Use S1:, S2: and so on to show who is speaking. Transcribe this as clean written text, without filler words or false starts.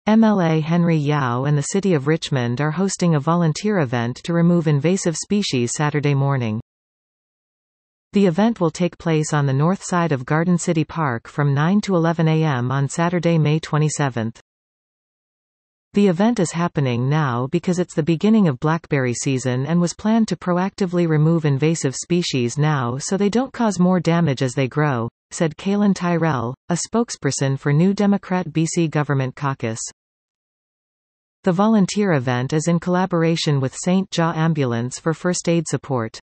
S1: MLA Henry Yao and the City of Richmond are hosting a volunteer event to remove invasive species Saturday morning. The event will take place on the north side of Garden City Park from 9 to 11 a.m. on Saturday, May 27. The event is happening now because it's the beginning of blackberry season and was planned to proactively remove invasive species now so they don't cause more damage as they grow, said Kaylin Tyrell, a spokesperson for New Democrat BC Government Caucus. The volunteer event is in collaboration with St. John Ambulance for first aid support.